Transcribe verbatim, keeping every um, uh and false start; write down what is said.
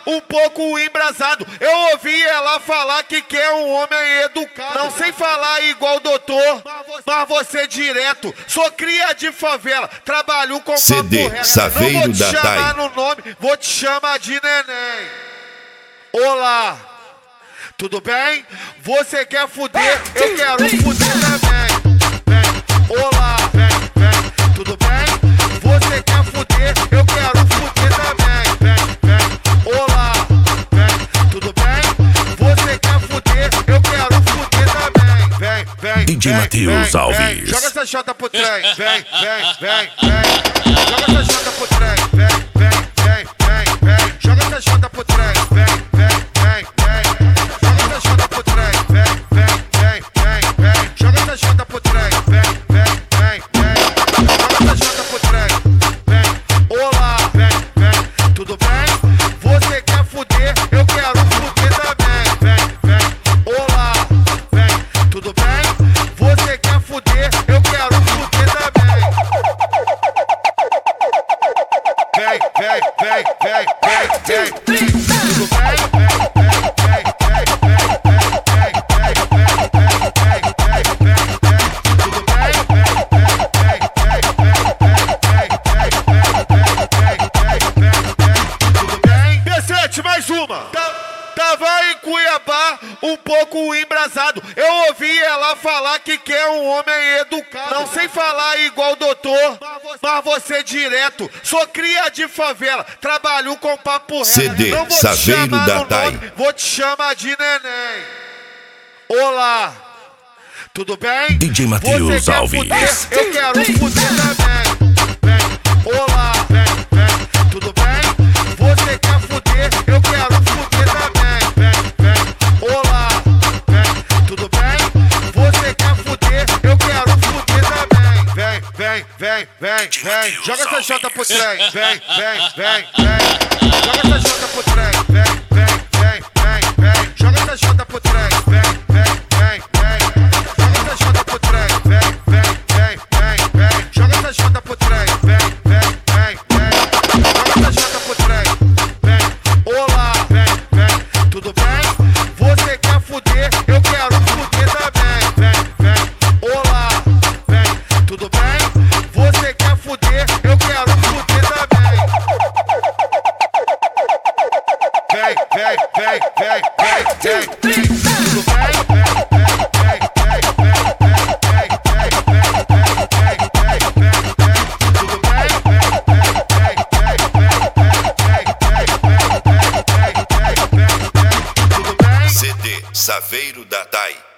um pouco embrasado. Eu ouvi ela falar que quer um homem educado. Não sei falar igual doutor, mas você direto. Sou cria de favela, trabalho com C D Saveiro da Thay. Não vou te chamar Thay. no nome, vou te chamar de neném. Olá, tudo bem? Você quer fuder? Eu quero fuder também. Vem, olá, vem, vem, tudo bem? Você quer fuder? Eu quero fuder também. Vem, vem, olá, vem, tudo bem? Você quer fuder? Eu quero fuder também. Vem, vem, D J vem, Matheus vem, Alves. vem. Joga essa chota pro trem. Vem, vem, vem, vem. Joga essa chota pro trem. Vem, vem, vem, vem, vem. Joga essa chota pro trem. Vem, vem, vem, vem. Joga essa chota pro trem. Vem, vem, vem, vem, vem. Joga essa chota pro trem. Vem, vem, vem, vem. Joga essa chota pro trem. Vem, olá, vem, vem, tudo bem? Você quer fuder? Eu quero fuder também. Vem, vem, olá, vem, tudo bem? Você quer fuder? Eu quero fuder também. Vem, vem, vem, vem, vem, vem. Tudo bem? Vem, vem, vem, vem, vem, vem, vem, vem, vem, vem, vem, vem. Tudo bem? Vem, vem, vem, vem, vem, vem, vem, vem, vem, vem. Tudo bem? B sete, mais uma. Tava em Cuiabá, um pouco embrasado. Eu ouvi ela falar que quer um homem educado. Não sei falar igual doutor, mas você direto. Sou cria de favela, trabalho com papo reto. C D Não vou te Saveiro chamar da no Thay. nome, vou te chamar de neném. Olá, tudo bem? D J Matheus Você quer Alves. fuder? Eu quero fuder também. Vem, olá, vem, vem, tudo bem? Você quer fuder? Eu quero fuder também. Vem, vem, olá, vem, tudo bem? Você quer fuder? Eu quero fuder também. Vem, vem, vem, vem, vem. Joga essa chota pro trem. Vem, vem, vem, vem. Joga essa chota pro trem. Vem, vem, vem, vem, vem. Joga essa chota pro trem. Vem, vem, vem, vem. Joga essa chota pro trem. Vem, vem, vem, vem, vem. Joga essa chota pro trem. Vem, vem, vem, vem. Joga essa chota pro trem. Vem, olá, vem, vem, tudo bem? Você quer fuder? Eu quero fuder também. Vem, vem, olá, vem, tudo bem? Você quer fuder? Eu quero fuder também. Vem, vem, vem, vem, vem, vem. Tudo bem? Vem, vem, vem, vem, vem, vem, vem, vem, vem, vem, vem, vem. Tudo bem? Vem, vem, vem, vem, vem, vem, vem, vem, vem, vem, vem, vem. Tudo bem? C D Saveiro da Thay.